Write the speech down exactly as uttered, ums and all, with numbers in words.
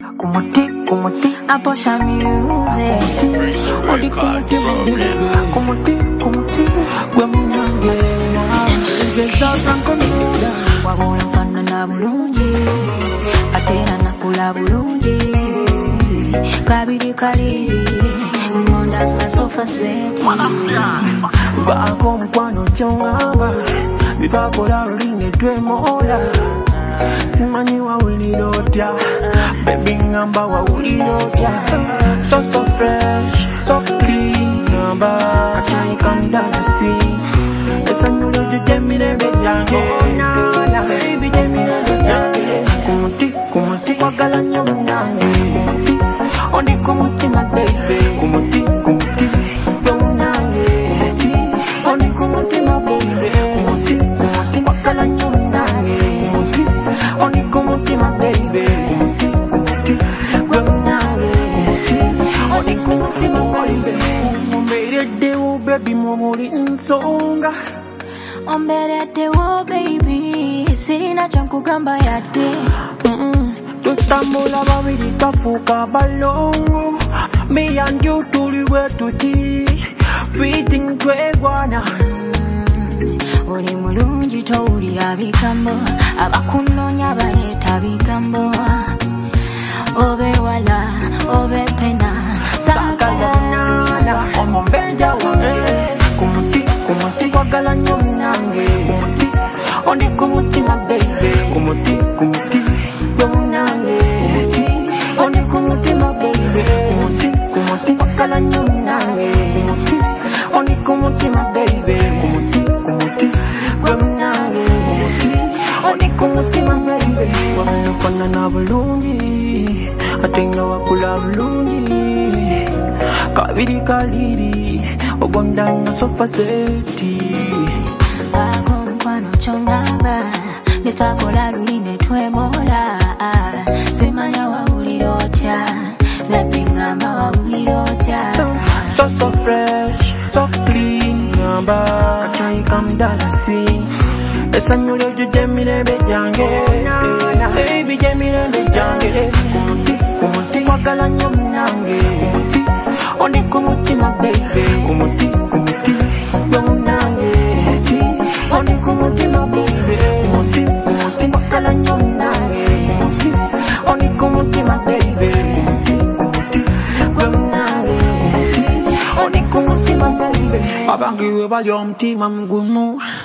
Kumuti, kumuti, Aposha music. Kumuti, kumuti, kumuti, kumuti, gwe munange. Nze Franco Nuda. Wabona mfana bulungi, atera nakula bulungi. Kabiri kaliri, ngonda nga sofa set. Bako mkwano chongamba, bibakola luline twemola. Simanyi wawulirotya, baby ngamba wawulirotya. So so fresh, so clean, ngamba kachai kandalasi. Esanyulo jujemirembe jange, baby jemirembe jange. Kumuti, kumuti, wagala nyo munange. Kumuti, ondi kumuti my baby. Kumuti, kumuti, gwe munange. Kumuti, ondi kumuti my baby. Kumuti, kumuti, wagala nyo munange. Kumuti, ondi kumuti my baby. Kumuti, kumuti, gwe munange. Kumuti, ondi kumuti my baby. Mumbereddewo baby mubuli nsonga. Ombereddewo baby, sirina kyankugamba yadde. Tutambula babiri kafuuka balongo. Me and you tuliwe tuti, fitting twegwana. Oli mulungi towulira bigambo, abakunoonya baleeta bigambo. Obe wala, obe pena, sagalana omumbenja wange. Kumuti, kumuti, wagala nnyo munange. Kumuti, ondi kumuti my baby. Kumuti, kumuti, gwe munange. Kumuti, ondi kumuti my baby. Kumuti, kumuti, wagala nnyo munange. Kumuti, ondi kumuti my baby. Kumuti, kumuti, gwe munange. Kumuti, ondi kumuti my baby. Wamufanana bulungi, ate nga wakula bulungi. Kabiri kaliri, ogonda nga sofa seti. Bako mkwano chongamba, nitakola luline twemola. Simanya wawulirotya, baby ngamba wawulirotya. So so fresh, so clean, ngamba kachai kamdalasi. Esanyulo jujemirembe jange, baby jemirembe jange. Kumuti, kumuti, wagala nnyo munange. Kumuti, ondi kumuti my baby. Kumuti, kumuti, gwe munange. Kumuti, ondi kumuti my baby. Kumuti, kumuti, wagala nnyo munange. Kumuti, ondi kumuti my baby. Kumuti, kumuti, gwe munange. Kumuti, ondi kumuti my baby. Abange we bali omutima mugumu.